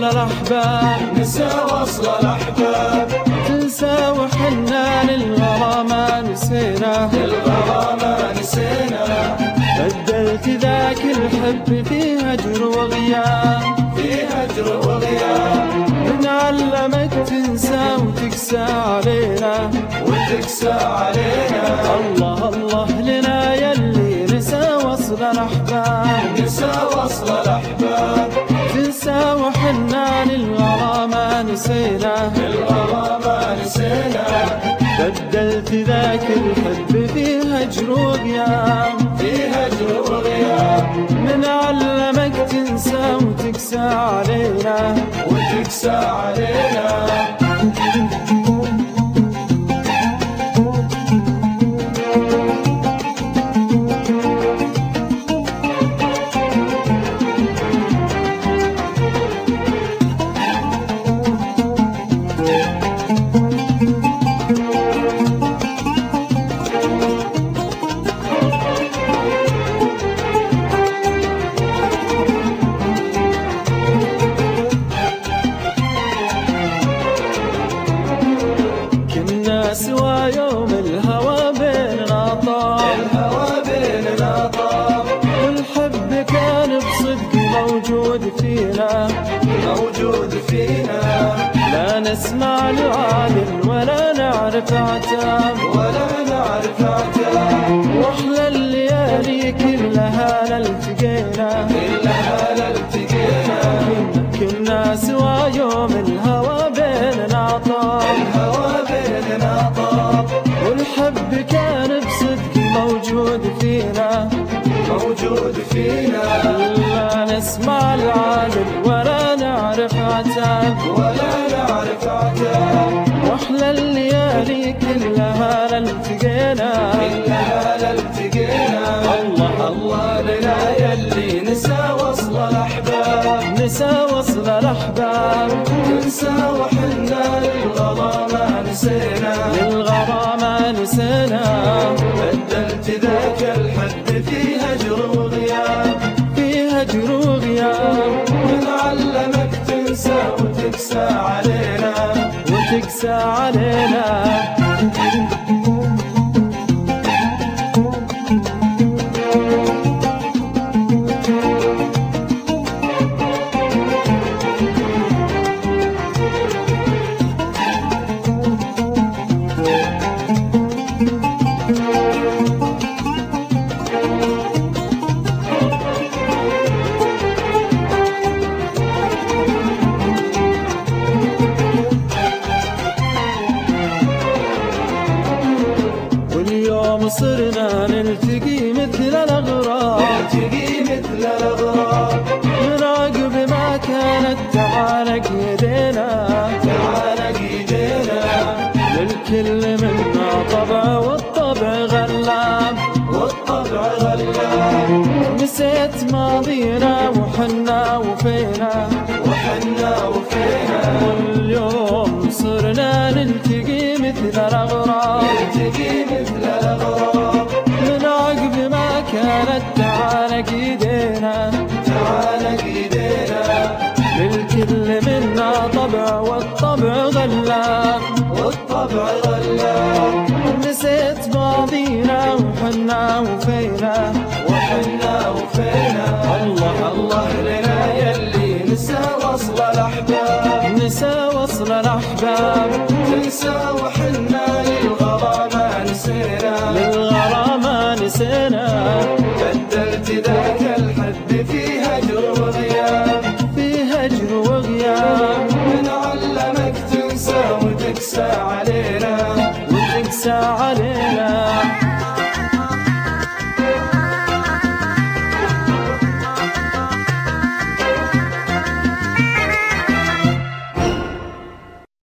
الأحباب، نسى وصل الأحباب، تنسى وحنا للغرامة نسينا، للغرامة نسينا. بدلت ذاك الحب في هجر وغياب، في هجر وغياب. بنعلمك تنسى وتقسى علينا، وتقسى علينا. الله الله لنا يلي نسى وصل الأحباب، نسى وصل الأحباب، تنسى وحنا للغرامة نسينا، للغرامة نسينا. بدلت ذاك الحب في هجر وغياب، في هجر وغياب. من علمك تنسى وتقسى علينا، وتقسى علينا. سوى يوم الهوى بيننا طاب، الهوى بيننا طاب. والحب كان بصدق موجود فينا، موجود فينا. لا نسمع لعاب ولا نعرف عتاب، ولا نعرف عتاب. واحلى الليالي كلها لالتقينا، كلها لالتقينا. كنا سوى يوم الهوى بيننا طاب، الهوى بيننا طاب. والحب كان بصدق موجود فينا، موجود فينا. لا نسمع العالم ولا نعرف عتاب، ولا نعرف عتاب. واحلى الليالي كلها لالتقينا، كلها لالتقينا. الله الله لنا يلي نسى وصل الأحباب، نسى وصل الأحباب، تنسى وحنا للغرامة نسينا، للغرامة نسينا. بدلت ذاك الحب في هجر وغياب، في هجر وغياب. من علمك تنسى وتقسى علينا، وتقسى علينا. صرنا نلتقي مثل الأغراب، نلتقي مثل الأغراب. من عقب ما كانت تعانق يدينا، تعانق يدينا. للكل منا طبع والطبع غلاب، والطبع غلاب. نسيت ماضينا وحنا وفينا، وحنا وفينا. واليوم صرنا نلتقي مثل الأغراب، نلتقي مثل الأغراب. من عقب ما كانت تعانق يدينا، تعانق يدينا. للكل منا طبع والطبع غلاب، والطبع غلاب. نسيت ماضينا وحنا وفينا، وحنا وفينا. الله الله لنا يلي نسى وصل الأحباب، نسى وصل الأحباب. تنسى وحنا للغرامة نسينا، للغرامة نسينا. بدلت ذاك